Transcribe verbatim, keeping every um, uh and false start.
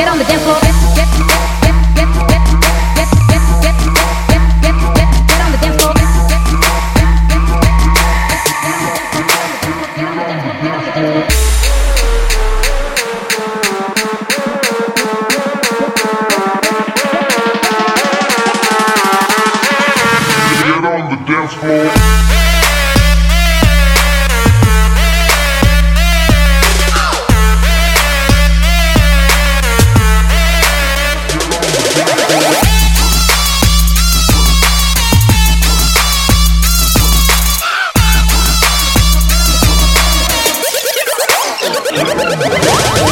Get on the dance floor. Get, get, get, get, get, get, get, get, get, get, get, get on the dance floor. Get on the dance floor. Get on the dance floor. Get on the dance floor. We'll be right back.